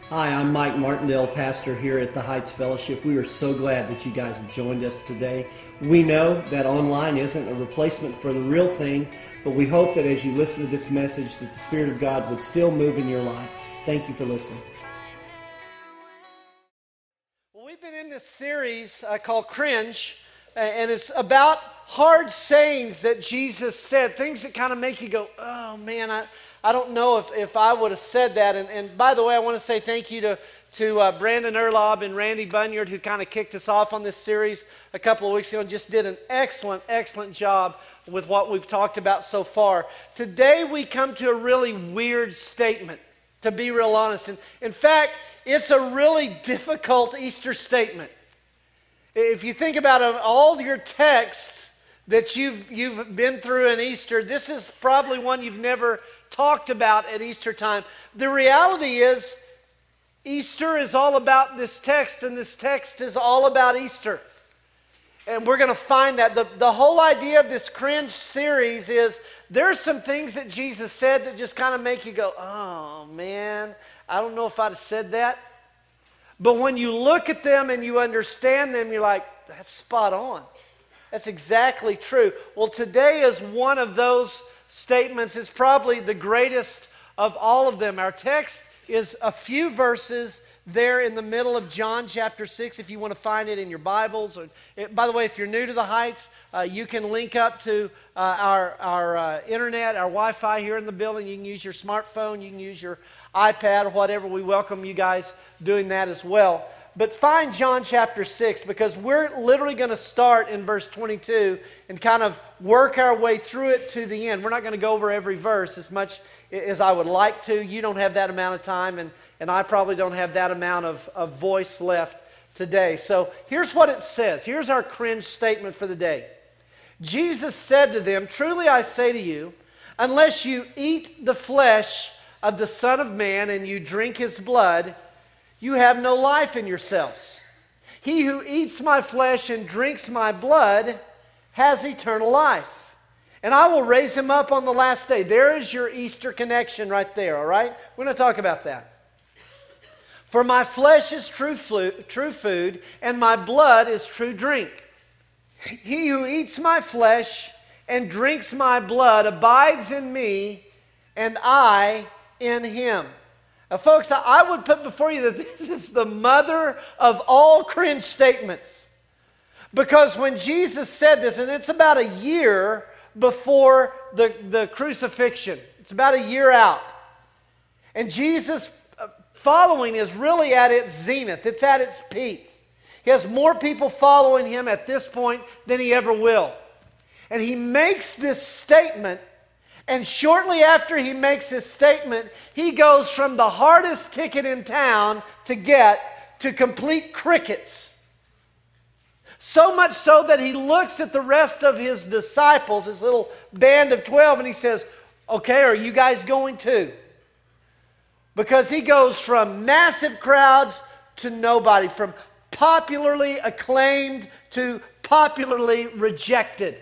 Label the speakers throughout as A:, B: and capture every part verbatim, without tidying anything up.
A: Hi, I'm Mike Martindale, pastor here at the Heights Fellowship. We are so glad that you guys have joined us today. We know that online isn't a replacement for the real thing, but we hope that as you listen to this message that the Spirit of God would still move in your life. Thank you for listening.
B: Well, we've been in this series uh, called Cringe, and it's about hard sayings that Jesus said, things that kind of make you go, oh man, I... I don't know if, if I would have said that. And, and by the way, I want to say thank you to, to uh, Brandon Erlob and Randy Bunyard, who kind of kicked us off on this series a couple of weeks ago and just did an excellent, excellent job with what we've talked about so far. Today we come to a really weird statement, to be real honest. And in fact, it's a really difficult Easter statement. If you think about it, all your texts that you've, you've been through in Easter, this is probably one you've never talked about at Easter time. The reality is, Easter is all about this text, and this text is all about Easter. And we're going to find that. The, the whole idea of this Cringe series is there's some things that Jesus said that just kind of make you go, oh man, I don't know if I'd have said that. But when you look at them and you understand them, you're like, that's spot on. That's exactly true. Well, today is one of those statements. Is probably the greatest of all of them. Our text is a few verses there in the middle of John chapter six, if you want to find it in your Bibles. Or, it, by the way, if you're new to the Heights, uh, you can link up to uh, our, our uh, internet, our Wi-Fi here in the building. You can use your smartphone, you can use your iPad or whatever. We welcome you guys doing that as well. But find John chapter six, because we're literally going to start in verse twenty-two and kind of work our way through it to the end. We're not going to go over every verse as much as I would like to. You don't have that amount of time, and, and I probably don't have that amount of, of voice left today. So here's what it says. Here's our cringe statement for the day. Jesus said to them, "Truly I say to you, unless you eat the flesh of the Son of Man and you drink his blood, you have no life in yourselves. He who eats my flesh and drinks my blood has eternal life, and I will raise him up on the last day." There is your Easter connection right there, all right? We're going to talk about that. "For my flesh is true, flu- true food, and my blood is true drink. He who eats my flesh and drinks my blood abides in me, and I in him." Now, folks, I would put before you that this is the mother of all cringe statements. Because when Jesus said this, and it's about a year before the, the crucifixion, it's about a year out. And Jesus' following is really at its zenith, it's at its peak. He has more people following him at this point than he ever will. And he makes this statement. And shortly after he makes his statement, he goes from the hardest ticket in town to get to complete crickets. So much so that he looks at the rest of his disciples, his little band of twelve, and he says, "Okay, are you guys going too?" Because he goes from massive crowds to nobody, from popularly acclaimed to popularly rejected.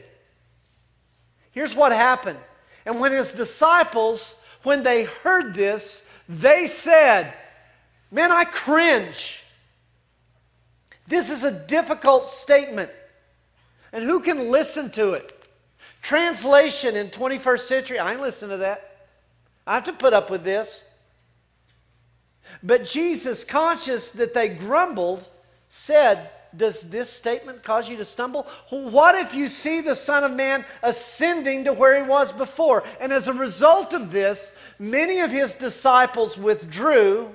B: Here's what happened. And when his disciples, when they heard this, they said, "Man, I cringe." This is a difficult statement. And who can listen to it? Translation in twenty-first century, I ain't listening to that. I have to put up with this. But Jesus, conscious that they grumbled, said, "Does this statement cause you to stumble? What if you see the Son of Man ascending to where he was before?" And as a result of this, many of his disciples withdrew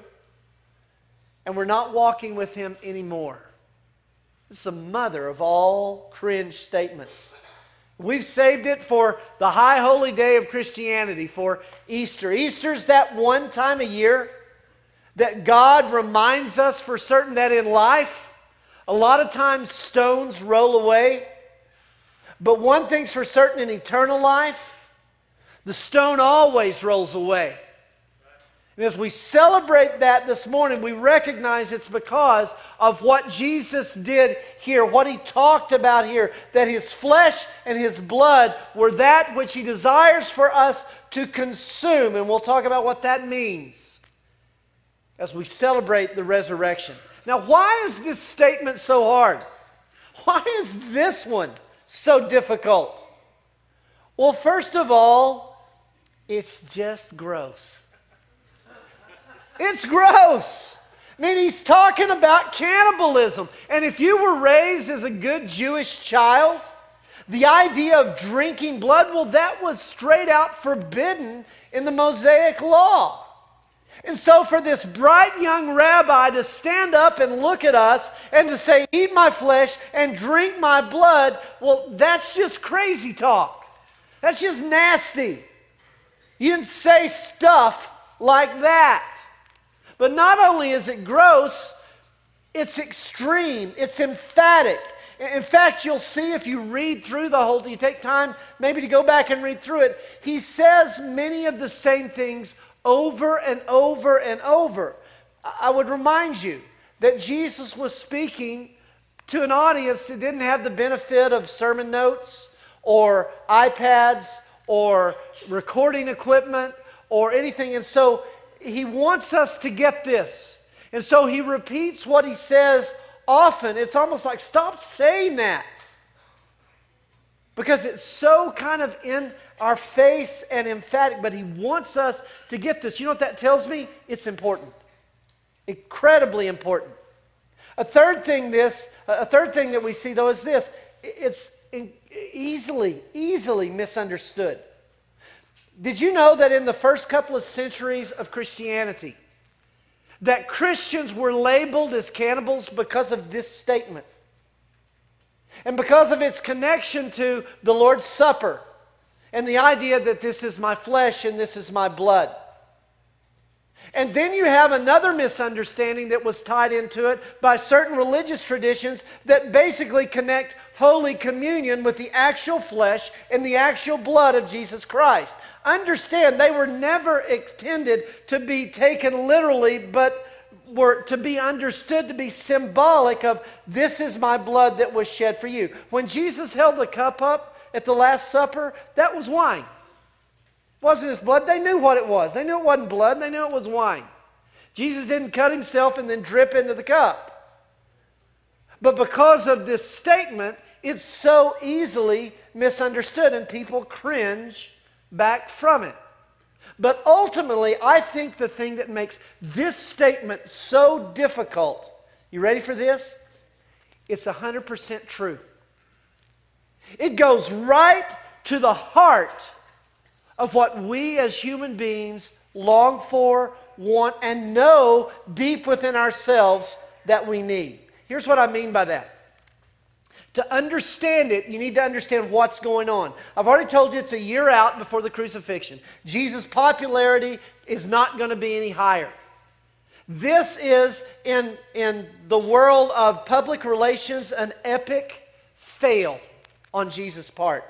B: and were not walking with him anymore. This is the mother of all cringe statements. We've saved it for the high holy day of Christianity, for Easter. Easter's that one time a year that God reminds us for certain that in life, a lot of times stones roll away, but one thing's for certain in eternal life, the stone always rolls away. And as we celebrate that this morning, we recognize it's because of what Jesus did here, what he talked about here, that his flesh and his blood were that which he desires for us to consume. And we'll talk about what that means. as we celebrate the resurrection. Now, why is this statement so hard? Why is this one so difficult? Well, first of all, it's just gross. It's gross. I mean, he's talking about cannibalism. And if you were raised as a good Jewish child, the idea of drinking blood, well, that was straight out forbidden in the Mosaic Law. And so for this bright young rabbi to stand up and look at us and to say, eat my flesh and drink my blood, well, that's just crazy talk. That's just nasty. You didn't say stuff like that. But not only is it gross, it's extreme, it's emphatic. In fact, you'll see if you read through the whole, you take time maybe to go back and read through it, he says many of the same things over and over and over. I would remind you that Jesus was speaking to an audience that didn't have the benefit of sermon notes or iPads or recording equipment or anything. And so he wants us to get this. And so he repeats what he says often. It's almost like, stop saying that. Because it's so kind of in our face and emphatic. But he wants us to get this. You know what that tells me? It's important. Incredibly important. A third thing this, a third thing that we see though is this. It's easily, easily misunderstood. Did you know that in the first couple of centuries of Christianity, that Christians were labeled as cannibals because of this statement? And because of its connection to the Lord's Supper and the idea that this is my flesh and this is my blood. And then you have another misunderstanding that was tied into it by certain religious traditions that basically connect Holy Communion with the actual flesh and the actual blood of Jesus Christ. Understand, they were never intended to be taken literally, but were to be understood to be symbolic of, this is my blood that was shed for you. When Jesus held the cup up at the Last Supper, that was wine. It wasn't his blood. They knew what it was. They knew it wasn't blood. They knew it was wine. Jesus didn't cut himself and then drip into the cup. But because of this statement, it's so easily misunderstood and people cringe back from it. But ultimately, I think the thing that makes this statement so difficult, you ready for this? It's one hundred percent true. It goes right to the heart of what we as human beings long for, want, and know deep within ourselves that we need. Here's what I mean by that. To understand it, you need to understand what's going on. I've already told you it's a year out before the crucifixion. Jesus' popularity is not going to be any higher. This is, in, in the world of public relations, an epic fail on Jesus' part.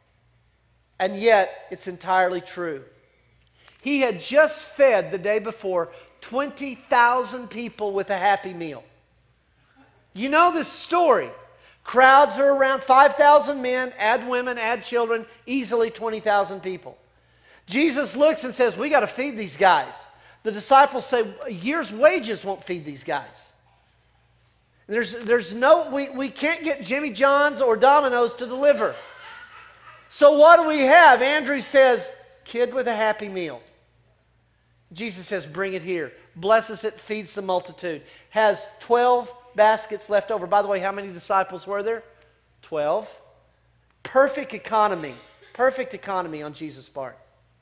B: And yet, it's entirely true. He had just fed the day before twenty thousand people with a Happy Meal. You know this story. Crowds are around five thousand men, add women, add children, easily twenty thousand people. Jesus looks and says, we got to feed these guys. The disciples say, a year's wages won't feed these guys. There's, there's no, we, we can't get Jimmy John's or Domino's to deliver. So what do we have? Andrew says, kid with a Happy Meal. Jesus says, bring it here. Blesses it, feeds the multitude. Has twelve baskets left over. By the way, how many disciples were there? twelve. Perfect economy. Perfect economy on Jesus' part.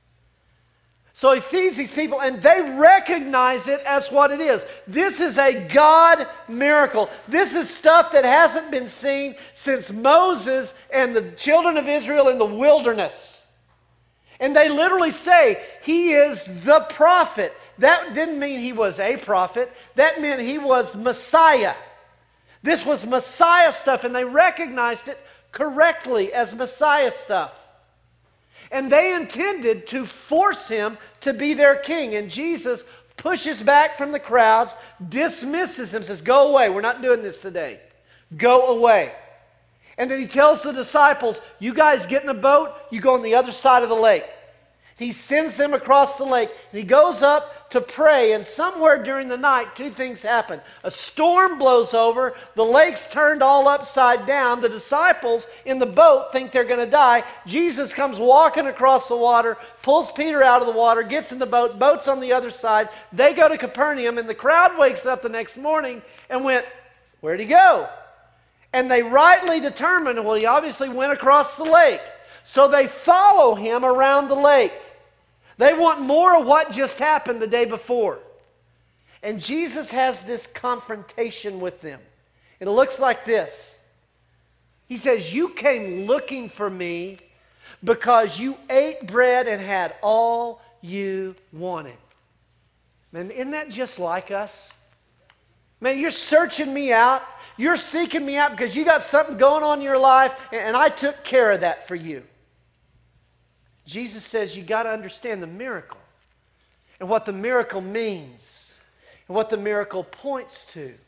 B: So he feeds these people and they recognize it as what it is. This is a God miracle. This is stuff that hasn't been seen since Moses and the children of Israel in the wilderness. And they literally say, he is the prophet. That didn't mean he was a prophet. That meant he was Messiah. This was Messiah stuff, and they recognized it correctly as Messiah stuff. And they intended to force him to be their king. And Jesus pushes back from the crowds, dismisses him, says, go away. We're not doing this today. Go away. And then he tells the disciples, you guys get in a boat, you go on the other side of the lake. He sends them across the lake, and he goes up to pray, and somewhere during the night, two things happen. A storm blows over, the lake's turned all upside down, the disciples in the boat think they're going to die. Jesus comes walking across the water, pulls Peter out of the water, gets in the boat, boat's on the other side. They go to Capernaum, and the crowd wakes up the next morning and went, where'd he go? And they rightly determined, well, he obviously went across the lake. So they follow him around the lake. They want more of what just happened the day before. And Jesus has this confrontation with them. It looks like this. He says, you came looking for me because you ate bread and had all you wanted. Man, isn't that just like us? Man, you're searching me out. You're seeking me out because you got something going on in your life, and I took care of that for you. Jesus says you got to understand the miracle and what the miracle means and what the miracle points to. You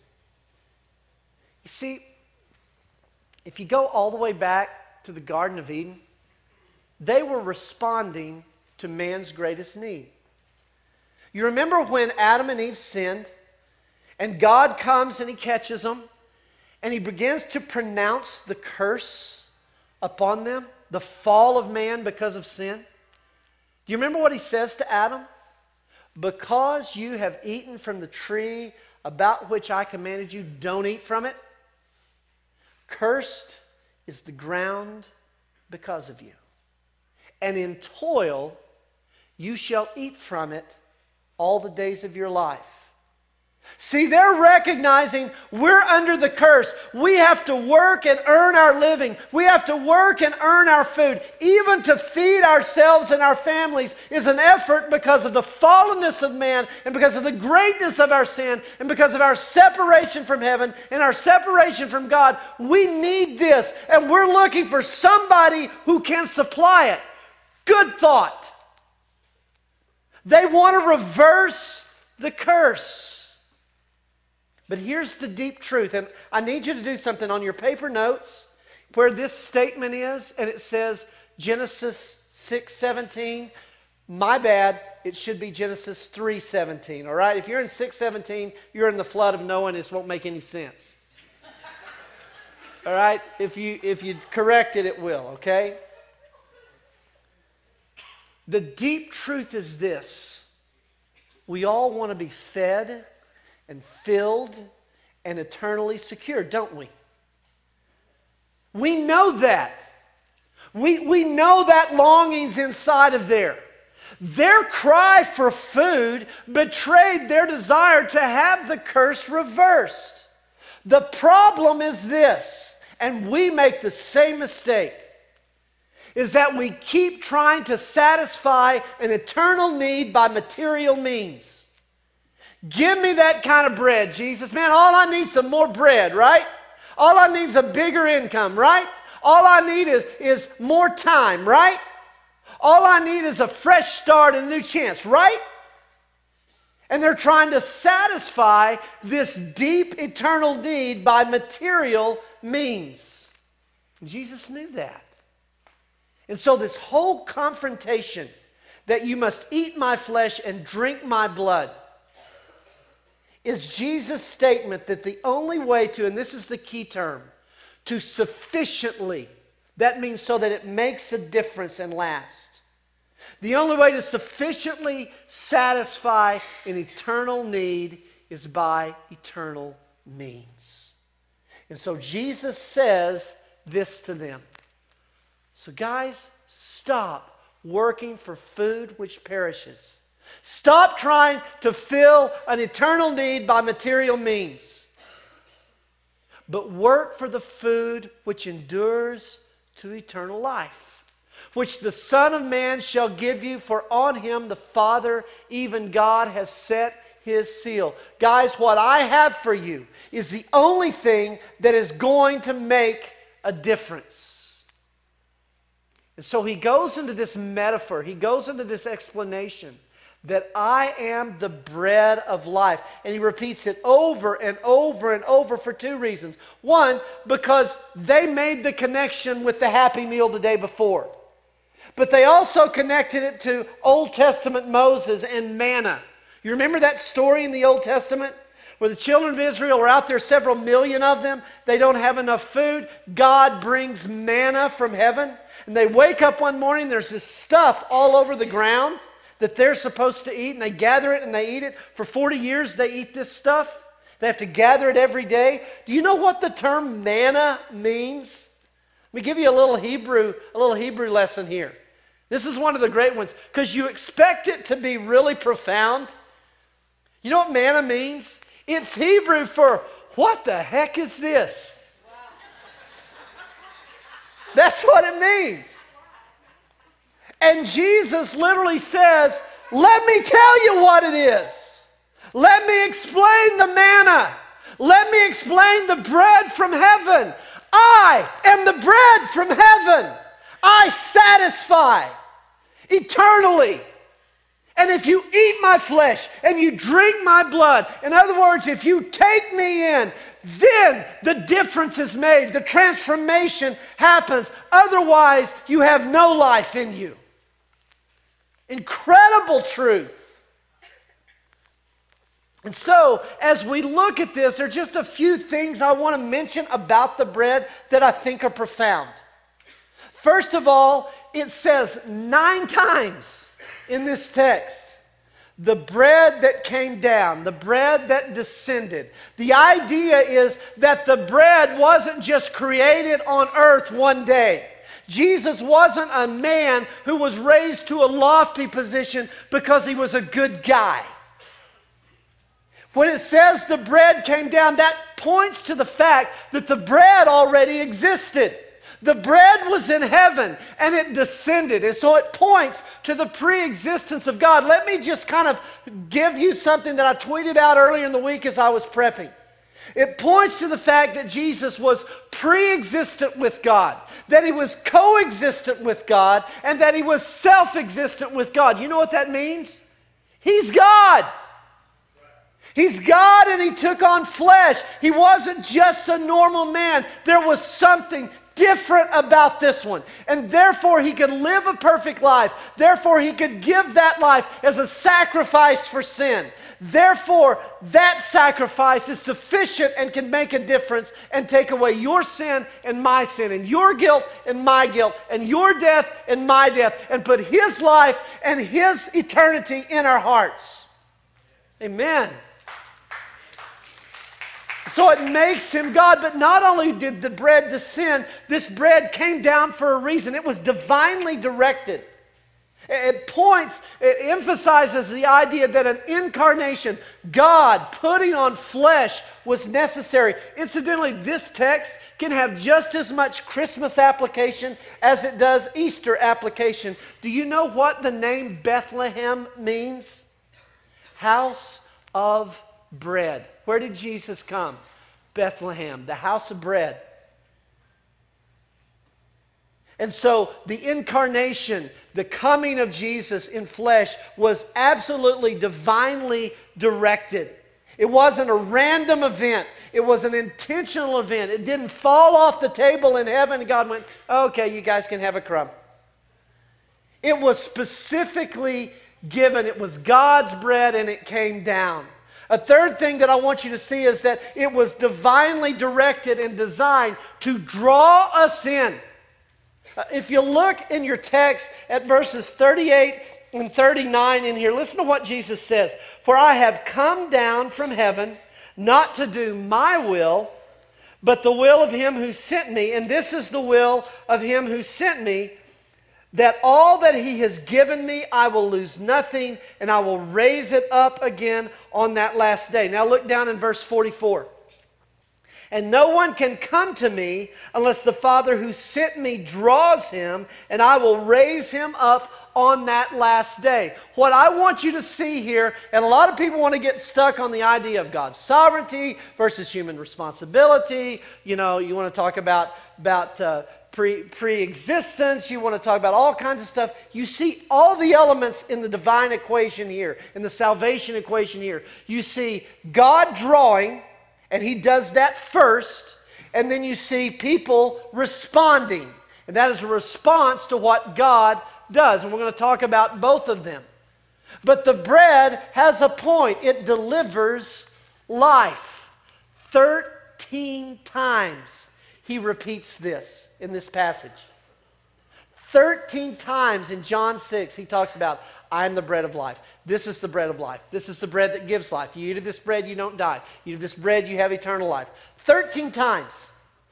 B: see, if you go all the way back to the Garden of Eden, they were responding to man's greatest need. You remember when Adam and Eve sinned, and God comes and he catches them, and he begins to pronounce the curse upon them, the fall of man because of sin. Do you remember what he says to Adam? Because you have eaten from the tree about which I commanded you, don't eat from it. Cursed is the ground because of you. And in toil you shall eat from it all the days of your life. See, they're recognizing we're under the curse. We have to work and earn our living. We have to work and earn our food. Even to feed ourselves and our families is an effort because of the fallenness of man and because of the greatness of our sin and because of our separation from heaven and our separation from God. We need this, and we're looking for somebody who can supply it. Good thought. They want to reverse the curse. But here's the deep truth, and I need you to do something on your paper notes where this statement is, and it says Genesis six seventeen. My bad, it should be Genesis three seventeen, all right? If you're in six seventeen, you're in the flood of Noah, and this won't make any sense. All right? If you, if you correct it, it will, okay? The deep truth is this. We all want to be fed and filled and eternally secure, don't we? We know that. We, we know that longing's inside of there. Their cry for food betrayed their desire to have the curse reversed. The problem is this, and we make the same mistake, is that we keep trying to satisfy an eternal need by material means. Give me that kind of bread, Jesus. Man, all I need is some more bread, right? All I need is a bigger income, right? All I need is, is more time, right? All I need is a fresh start and a new chance, right? And they're trying to satisfy this deep eternal need by material means. And Jesus knew that. And so this whole confrontation that you must eat my flesh and drink my blood is Jesus' statement that the only way to, and this is the key term, to sufficiently, that means so that it makes a difference and lasts. The only way to sufficiently satisfy an eternal need is by eternal means. And so Jesus says this to them. So guys, stop working for food which perishes. Stop trying to fill an eternal need by material means. But work for the food which endures to eternal life, which the Son of Man shall give you, for on him the Father, even God, has set his seal. Guys, what I have for you is the only thing that is going to make a difference. And so he goes into this metaphor, he goes into this explanation that I am the bread of life. And he repeats it over and over and over for two reasons. One, because they made the connection with the Happy Meal the day before. But they also connected it to Old Testament Moses and manna. You remember that story in the Old Testament where the children of Israel are out there, several million of them. They don't have enough food. God brings manna from heaven. And they wake up one morning, there's this stuff all over the ground that they're supposed to eat. And they gather it and they eat it. For forty years they eat this stuff. They have to gather it every day. Do you know what the term manna means? Let me give you a little Hebrew, a little Hebrew lesson here. This is one of the great ones because you expect it to be really profound. You know what manna means? It's Hebrew for, what the heck is this? That's what it means. And Jesus literally says, let me tell you what it is. Let me explain the manna. Let me explain the bread from heaven. I am the bread from heaven. I satisfy eternally. And if you eat my flesh and you drink my blood, in other words, if you take me in, then the difference is made. The transformation happens. Otherwise, you have no life in you. Incredible truth. And so, as we look at this, there are just a few things I want to mention about the bread that I think are profound. First of all, it says nine times in this text, the bread that came down, the bread that descended. The idea is that the bread wasn't just created on earth one day. Jesus wasn't a man who was raised to a lofty position because he was a good guy. When it says the bread came down, that points to the fact that the bread already existed. The bread was in heaven and it descended. And so it points to the pre-existence of God. Let me just kind of give you something that I tweeted out earlier in the week as I was prepping. It points to the fact that Jesus was pre-existent with God, that he was co-existent with God, and that he was self-existent with God. You know what that means? He's God. He's God and he took on flesh. He wasn't just a normal man. There was something different about this one. And therefore he could live a perfect life. Therefore he could give that life as a sacrifice for sin. Therefore that sacrifice is sufficient and can make a difference and take away your sin and my sin and your guilt and my guilt and your death and my death and put his life and his eternity in our hearts. Amen. So it makes him God, but not only did the bread descend, this bread came down for a reason. It was divinely directed. It points, it emphasizes the idea that an incarnation, God putting on flesh, was necessary. Incidentally, this text can have just as much Christmas application as it does Easter application. Do you know what the name Bethlehem means? House of bread. Where did Jesus come? Bethlehem, the house of bread. And so the incarnation, the coming of Jesus in flesh was absolutely divinely directed. It wasn't a random event. It was an intentional event. It didn't fall off the table in heaven and God went, okay, you guys can have a crumb. It was specifically given. It was God's bread and it came down. A third thing that I want you to see is that it was divinely directed and designed to draw us in. Uh, if you look in your text at verses thirty-eight and thirty-nine in here, listen to what Jesus says. For I have come down from heaven not to do my will, but the will of him who sent me. And this is the will of him who sent me, that all that he has given me, I will lose nothing, and I will raise it up again on that last day. Now look down in verse forty-four. And no one can come to me unless the Father who sent me draws him, and I will raise him up on that last day. What I want you to see here, and a lot of people want to get stuck on the idea of God's sovereignty versus human responsibility. You know, you want to talk about, about uh, pre, pre-existence. You want to talk about all kinds of stuff. You see all the elements in the divine equation here, in the salvation equation here. You see God drawing, and he does that first, and then you see people responding. And that is a response to what God does. And we're going to talk about both of them. But the bread has a point. It delivers life. Thirteen times he repeats this in this passage. Thirteen times in John six he talks about, I am the bread of life. This is the bread of life. This is the bread that gives life. You eat of this bread, you don't die. You eat of this bread, you have eternal life. Thirteen times.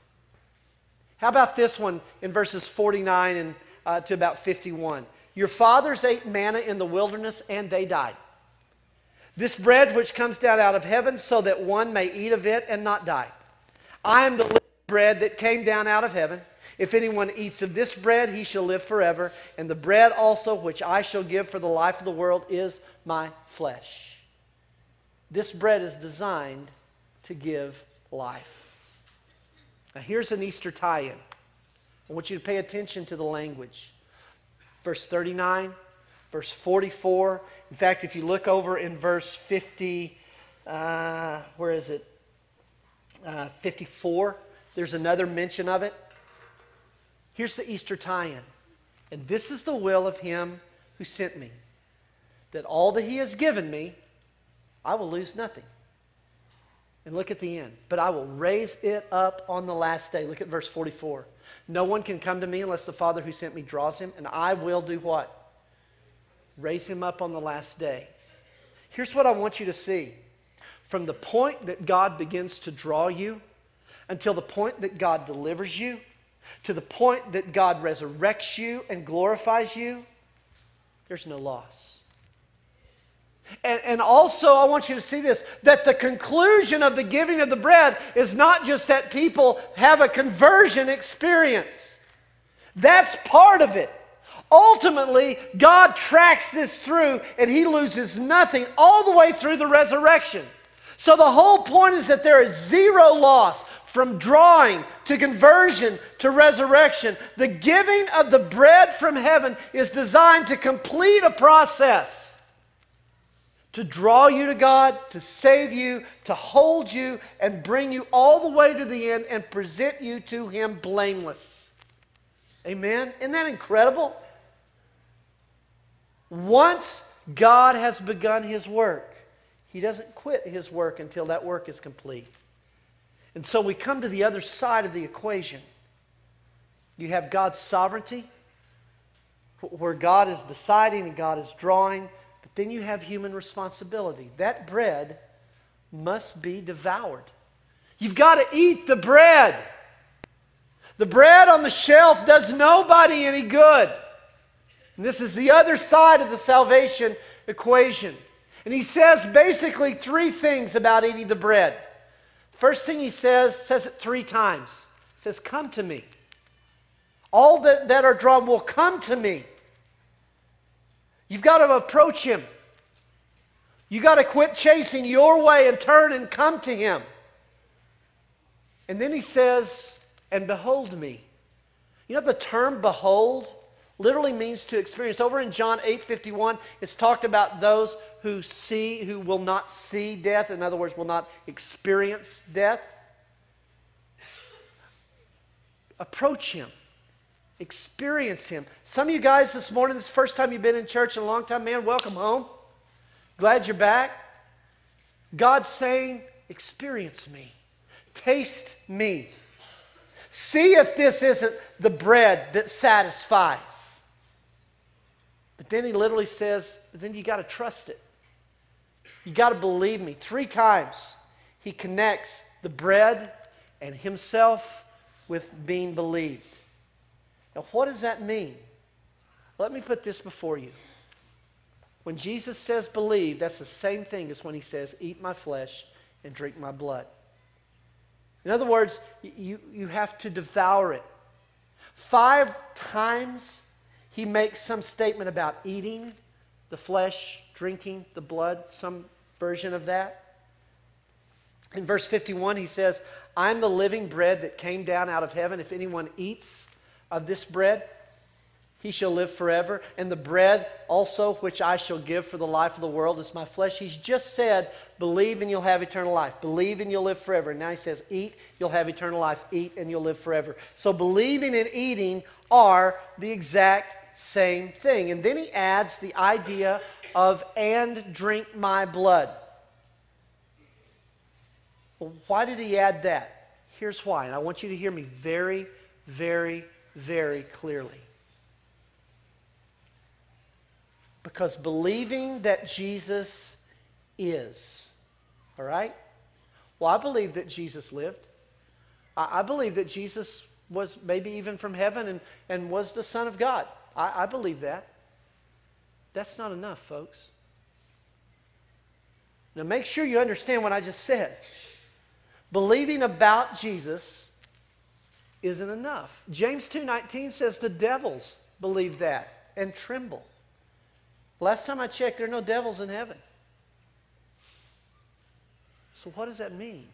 B: How about this one in verses forty-nine and uh, to about fifty-one? Your fathers ate manna in the wilderness, and they died. This bread which comes down out of heaven, so that one may eat of it and not die. I am the living bread that came down out of heaven. If anyone eats of this bread, he shall live forever. And the bread also which I shall give for the life of the world is my flesh. This bread is designed to give life. Now here's an Easter tie-in. I want you to pay attention to the language. Verse thirty-nine, verse forty-four. In fact, if you look over in verse fifty, uh, where is it? Uh, fifty-four, there's another mention of it. Here's the Easter tie-in. And this is the will of him who sent me, that all that he has given me, I will lose nothing. And look at the end. But I will raise it up on the last day. Look at verse forty-four. No one can come to me unless the Father who sent me draws him. And I will do what? Raise him up on the last day. Here's what I want you to see. From the point that God begins to draw you until the point that God delivers you, to the point that God resurrects you and glorifies you, there's no loss. And, and also, I want you to see this, that the conclusion of the giving of the bread is not just that people have a conversion experience. That's part of it. Ultimately, God tracks this through and he loses nothing all the way through the resurrection. So the whole point is that there is zero loss from drawing to conversion to resurrection. The giving of the bread from heaven is designed to complete a process. To draw you to God, to save you, to hold you, and bring you all the way to the end and present you to him blameless. Amen? Isn't that incredible? Once God has begun his work, he doesn't quit his work until that work is complete. And so we come to the other side of the equation. You have God's sovereignty, where God is deciding and God is drawing. But then you have human responsibility. That bread must be devoured. You've got to eat the bread. The bread on the shelf does nobody any good. And this is the other side of the salvation equation. And he says basically three things about eating the bread. First thing he says, says it three times. He says, come to me. All that, that are drawn will come to me. You've got to approach him. You've got to quit chasing your way and turn and come to him. And then he says, and behold me. You know the term behold literally means to experience. Over in John eight fifty-one, it's talked about those who see, who will not see death. In other words, will not experience death. Approach him. Experience him. Some of you guys this morning, this is the first time you've been in church in a long time, man, welcome home. Glad you're back. God's saying, experience me. Taste me. See if this isn't the bread that satisfies. But then he literally says, but then you got to trust it. You got to believe me. Three times he connects the bread and himself with being believed. Now, what does that mean? Let me put this before you. When Jesus says believe, that's the same thing as when he says eat my flesh and drink my blood. In other words, you, you have to devour it. Five times he makes some statement about eating the flesh, drinking the blood, some version of that. In verse fifty-one he says, I am the living bread that came down out of heaven. If anyone eats of this bread, he shall live forever. And the bread also which I shall give for the life of the world is my flesh. He's just said, believe and you'll have eternal life. Believe and you'll live forever. And now he says, eat, you'll have eternal life. Eat and you'll live forever. So believing and eating are the exact same thing. And then he adds the idea of and drink my blood. Well, why did he add that? Here's why, and I want you to hear me very, very, very clearly. Because believing that Jesus is, all right? Well, I believe that Jesus lived. I, I believe that Jesus was maybe even from heaven and, and was the Son of God. I, I believe that. That's not enough, folks. Now make sure you understand what I just said. Believing about Jesus isn't enough. James two nineteen says the devils believe that and tremble. Last time I checked, there are no devils in heaven. So what does that mean?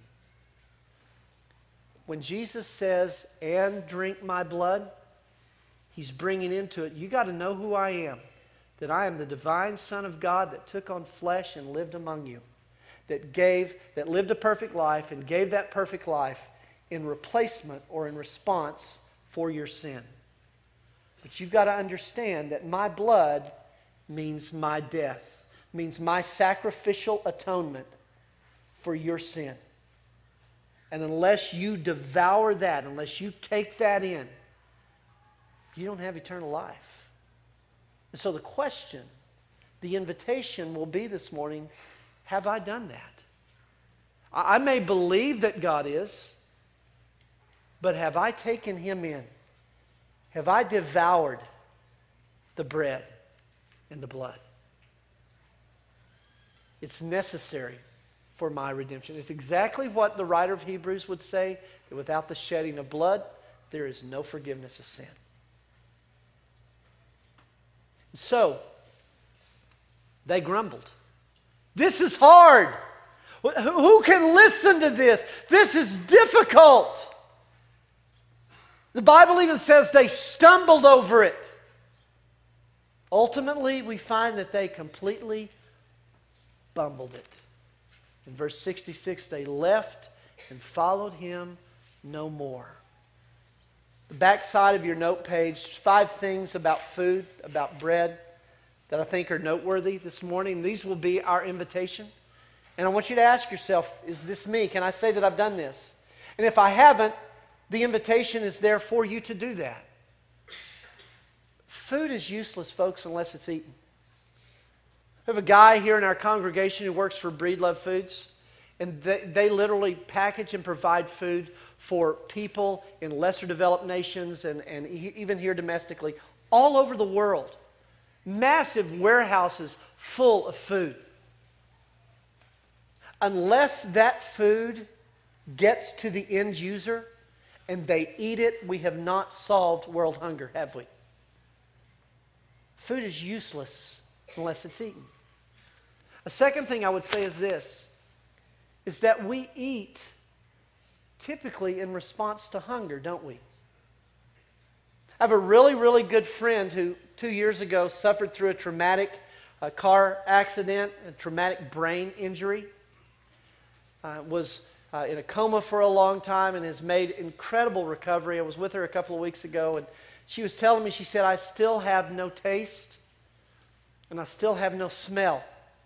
B: When Jesus says, and drink my blood, he's bringing into it, you got to know who I am. That I am the divine Son of God that took on flesh and lived among you. That gave, that lived a perfect life and gave that perfect life in replacement or in response for your sin. But you've got to understand that my blood means my death, means my sacrificial atonement for your sin. And unless you devour that, unless you take that in, you don't have eternal life. And so the question, the invitation will be this morning, have I done that? I may believe that God is, but have I taken him in? Have I devoured the bread and the blood? It's necessary for my redemption. It's exactly what the writer of Hebrews would say, that without the shedding of blood, there is no forgiveness of sin. So, they grumbled. This is hard. Who can listen to this? This is difficult. The Bible even says they stumbled over it. Ultimately, we find that they completely bumbled it. In verse sixty-six, they left and followed him no more. The backside of your note page, five things about food, about bread, that I think are noteworthy this morning. These will be our invitation. And I want you to ask yourself, is this me? Can I say that I've done this? And if I haven't, the invitation is there for you to do that. Food is useless, folks, unless it's eaten. We have a guy here in our congregation who works for Breedlove Foods, and they, they literally package and provide food for people in lesser developed nations and, and even here domestically, all over the world. Massive warehouses full of food. Unless that food gets to the end user and they eat it, we have not solved world hunger, have we? Food is useless unless it's eaten. A second thing I would say is this, is that we eat typically in response to hunger, don't we? I have a really, really good friend who two years ago suffered through a traumatic uh, car accident, a traumatic brain injury, uh, was uh, in a coma for a long time and has made incredible recovery. I was with her a couple of weeks ago and she was telling me, she said, I still have no taste and I still have no smell.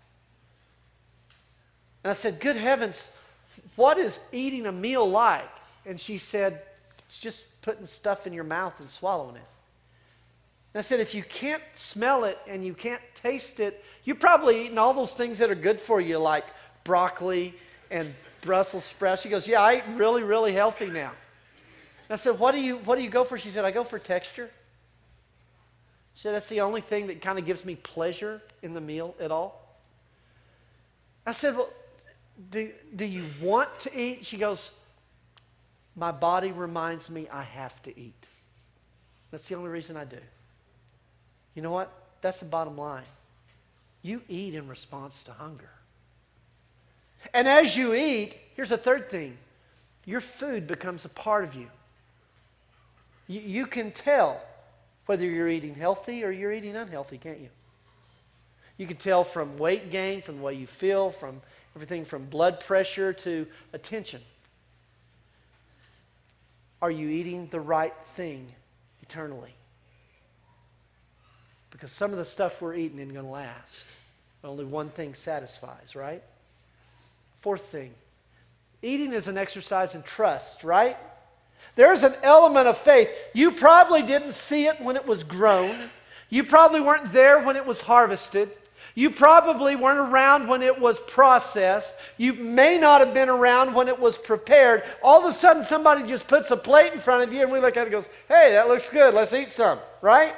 B: And I said, good heavens, what is eating a meal like? And she said, it's just putting stuff in your mouth and swallowing it. And I said, if you can't smell it and you can't taste it, you're probably eating all those things that are good for you, like broccoli and Brussels sprouts. She goes, yeah, I eat really, really healthy now. And I said, what do you what do you go for? She said, I go for texture. She said, that's the only thing that kind of gives me pleasure in the meal at all. I said, well, do, do you want to eat? She goes, my body reminds me I have to eat. That's the only reason I do. You know what? That's the bottom line. You eat in response to hunger. And as you eat, here's a third thing. Your food becomes a part of you. You, you can tell whether you're eating healthy or you're eating unhealthy, can't you? You can tell from weight gain, from the way you feel, from everything from blood pressure to attention. Are you eating the right thing eternally? Because some of the stuff we're eating isn't going to last. Only one thing satisfies, right? Fourth thing, eating is an exercise in trust, right? There's an element of faith. You probably didn't see it when it was grown. You probably weren't there when it was harvested. You probably weren't around when it was processed. You may not have been around when it was prepared. All of a sudden, somebody just puts a plate in front of you, and we look at it and goes, hey, that looks good. Let's eat some, right?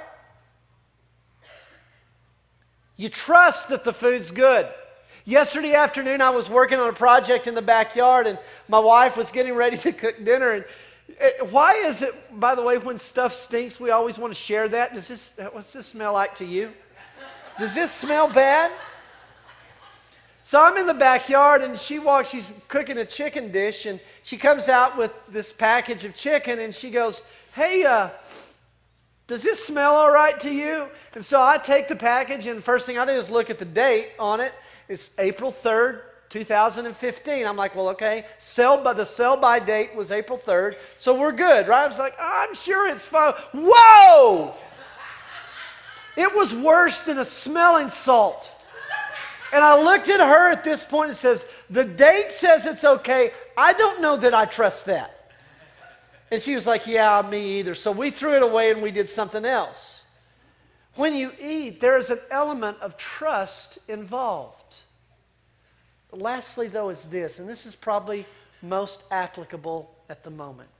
B: You trust that the food's good. Yesterday afternoon, I was working on a project in the backyard, and my wife was getting ready to cook dinner. And it, why is it, by the way, when stuff stinks, we always want to share that? Does this, what's this smell like to you? Does this smell bad? So I'm in the backyard, and she walks, she's cooking a chicken dish, and she comes out with this package of chicken, and she goes, hey, uh, does this smell all right to you? And so I take the package, and first thing I do is look at the date on it. It's April third, two thousand fifteen. I'm like, well, okay, sell by the sell-by date was April third, so we're good, right? I was like, oh, I'm sure it's fine. Whoa! It was worse than a smelling salt. And I looked at her at this point and says, the date says it's okay. I don't know that I trust that. And she was like, yeah, me either. So we threw it away and we did something else. When you eat, there is an element of trust involved. Lastly, though, is this, and this is probably most applicable at the moment.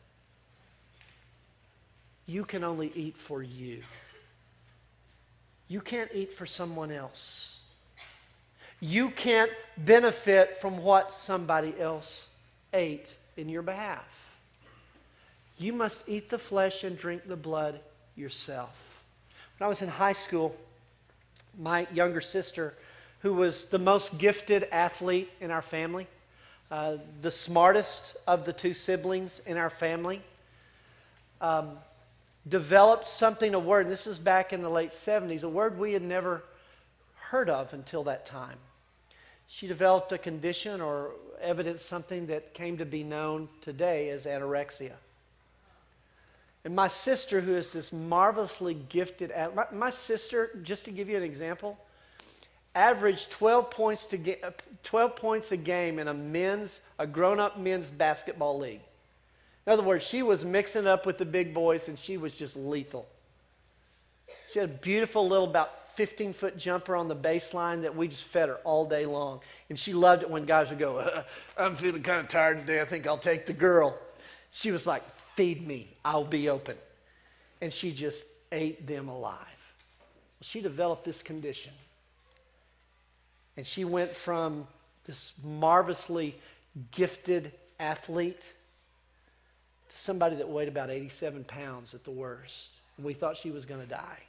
B: You can only eat for you. You can't eat for someone else. You can't benefit from what somebody else ate in your behalf. You must eat the flesh and drink the blood yourself. When I was in high school, my younger sister, who was the most gifted athlete in our family, uh, the smartest of the two siblings in our family, um, developed something, a word, and this is back in the late seventies, a word we had never heard of until that time. She developed a condition or evidenced something that came to be known today as anorexia. And my sister, who is this marvelously gifted, my, my sister, just to give you an example, averaged twelve points to get twelve points a game in a men's, a grown-up men's basketball league. In other words, she was mixing up with the big boys, and she was just lethal. She had a beautiful little, about fifteen-foot jumper on the baseline that we just fed her all day long. And she loved it when guys would go, uh, I'm feeling kind of tired today. I think I'll take the girl. She was like, feed me. I'll be open. And she just ate them alive. She developed this condition. And she went from this marvelously gifted athlete to somebody that weighed about eighty-seven pounds at the worst. And we thought she was going to die.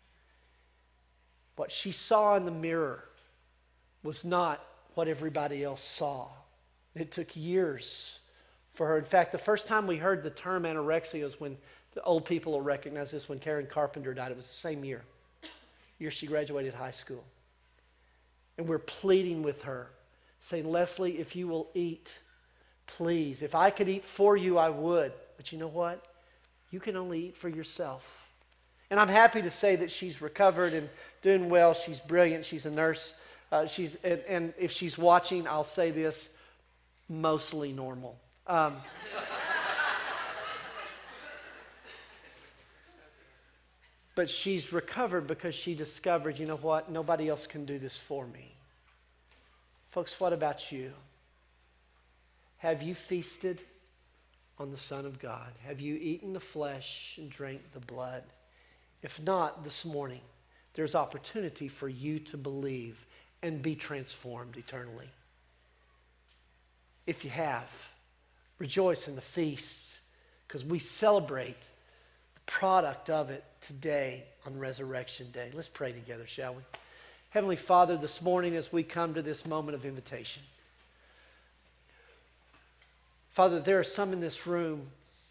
B: What she saw in the mirror was not what everybody else saw. It took years for her. In fact, the first time we heard the term anorexia was when, the old people will recognize this, when Karen Carpenter died. It was the same year, year she graduated high school. And we're pleading with her, saying, Leslie, if you will eat, please. If I could eat for you, I would. But you know what? You can only eat for yourself. And I'm happy to say that she's recovered and doing well. She's brilliant. She's a nurse. Uh, she's and, and if she's watching, I'll say this, mostly normal. Um, but she's recovered because she discovered, you know what? Nobody else can do this for me. Folks, what about you? Have you feasted on the Son of God? Have you eaten the flesh and drank the blood? If not, this morning, there's opportunity for you to believe and be transformed eternally. If you have, rejoice in the feasts, because we celebrate the product of it today on Resurrection Day. Let's pray together, shall we? Heavenly Father, this morning as we come to this moment of invitation, Father, there are some in this room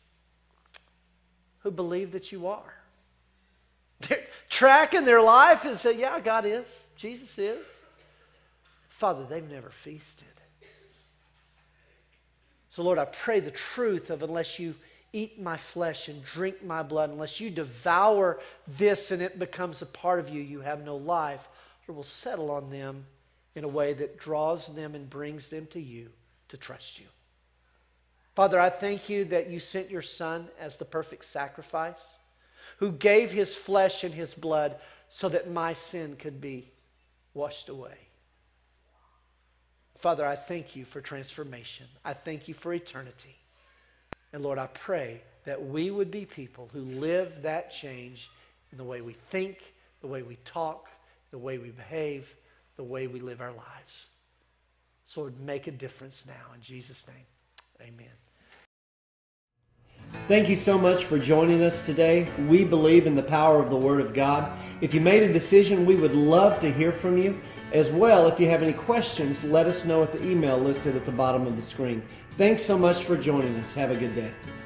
B: who believe that you are. They're tracking their life and say, yeah, God is. Jesus is. Father, they've never feasted. So, Lord, I pray the truth of unless you eat my flesh and drink my blood, unless you devour this and it becomes a part of you, you have no life, or will settle on them in a way that draws them and brings them to you to trust you. Father, I thank you that you sent your Son as the perfect sacrifice, who gave his flesh and his blood so that my sin could be washed away. Father, I thank you for transformation. I thank you for eternity. And Lord, I pray that we would be people who live that change in the way we think, the way we talk, the way we behave, the way we live our lives. So Lord, make a difference now. In Jesus' name, amen.
A: Thank you so much for joining us today. We believe in the power of the Word of God. If you made a decision, we would love to hear from you. As well, if you have any questions, let us know at the email listed at the bottom of the screen. Thanks so much for joining us. Have a good day.